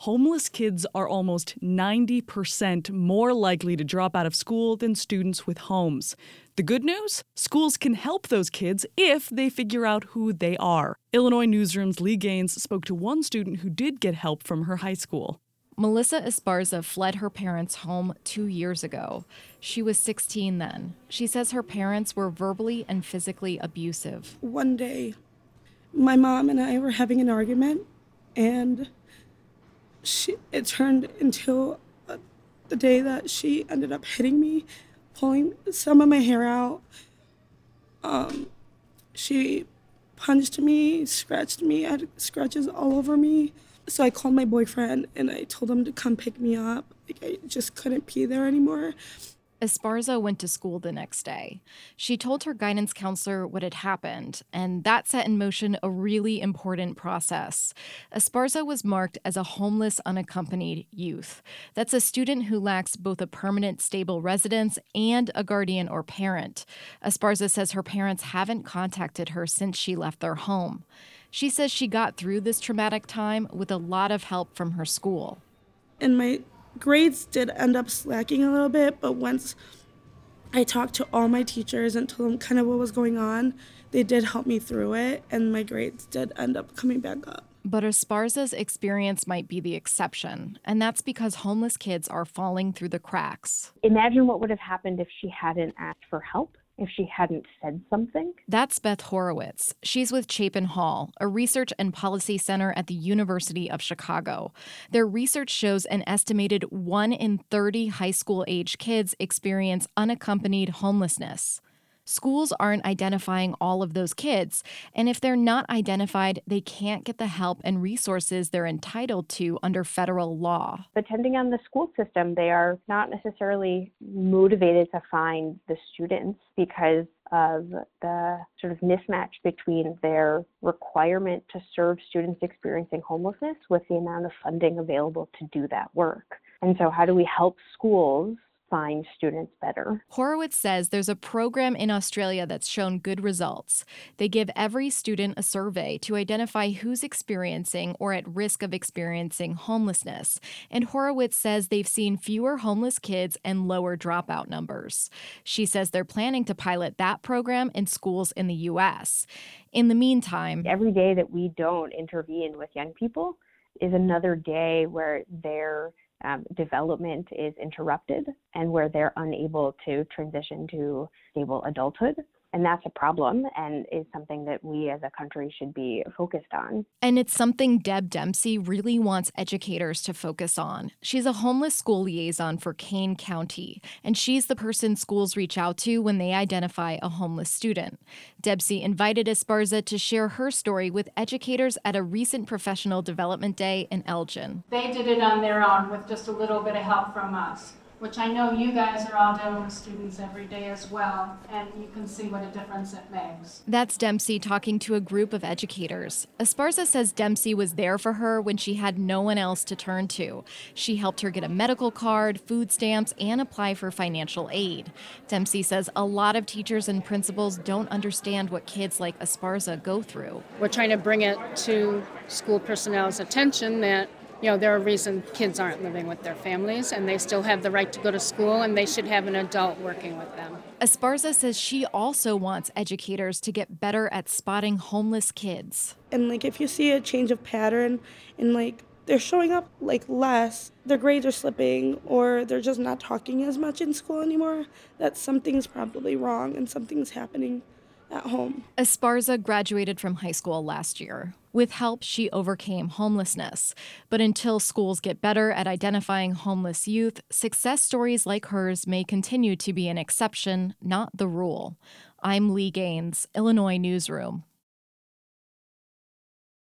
homeless kids are almost 90% more likely to drop out of school than students with homes. The good news? Schools can help those kids if they figure out who they are. Illinois Newsroom's Lee Gaines spoke to one student who did get help from her high school. Melissa Esparza fled her parents' home 2 years ago. She was 16 then. She says her parents were verbally and physically abusive. One day, my mom and I were having an argument, and it turned into the day that she ended up hitting me, pulling some of my hair out. She punched me, scratched me, I had scratches all over me. So I called my boyfriend and I told him to come pick me up. I just couldn't be there anymore. Esparza went to school the next day. She told her guidance counselor what had happened, and that set in motion a really important process. Esparza was marked as a homeless unaccompanied youth. That's a student who lacks both a permanent stable residence and a guardian or parent. Esparza says her parents haven't contacted her since she left their home. She says she got through this traumatic time with a lot of help from her school. And my grades did end up slacking a little bit, but once I talked to all my teachers and told them kind of what was going on, they did help me through it, and my grades did end up coming back up. But Esparza's experience might be the exception, and that's because homeless kids are falling through the cracks. Imagine what would have happened if she hadn't asked for help, if she hadn't said something. That's Beth Horowitz. She's with Chapin Hall, a research and policy center at the University of Chicago. Their research shows an estimated 1 in 30 high school-age kids experience unaccompanied homelessness. Schools aren't identifying all of those kids, and if they're not identified, they can't get the help and resources they're entitled to under federal law. Depending on the school system, they are not necessarily motivated to find the students because of the sort of mismatch between their requirement to serve students experiencing homelessness with the amount of funding available to do that work. And so how do we help schools find students better? Horowitz says there's a program in Australia that's shown good results. They give every student a survey to identify who's experiencing or at risk of experiencing homelessness. And Horowitz says they've seen fewer homeless kids and lower dropout numbers. She says they're planning to pilot that program in schools in the U.S. In the meantime, every day that we don't intervene with young people is another day where their development is interrupted and where they're unable to transition to stable adulthood. And that's a problem and is something that we as a country should be focused on. And it's something Deb Dempsey really wants educators to focus on. She's a homeless school liaison for Kane County, and she's the person schools reach out to when they identify a homeless student. Dempsey invited Esparza to share her story with educators at a recent professional development day in Elgin. They did it on their own with just a little bit of help from us, which I know you guys are all doing with students every day as well, and you can see what a difference it makes. That's Dempsey talking to a group of educators. Esparza says Dempsey was there for her when she had no one else to turn to. She helped her get a medical card, food stamps, and apply for financial aid. Dempsey says a lot of teachers and principals don't understand what kids like Esparza go through. We're trying to bring it to school personnel's attention that there are reasons kids aren't living with their families and they still have the right to go to school and they should have an adult working with them. Esparza says she also wants educators to get better at spotting homeless kids. And if you see a change of pattern and they're showing up less, their grades are slipping, or they're just not talking as much in school anymore, that something's probably wrong and something's happening at home. Esparza graduated from high school last year. With help, she overcame homelessness. But until schools get better at identifying homeless youth, success stories like hers may continue to be an exception, not the rule. I'm Lee Gaines, Illinois Newsroom.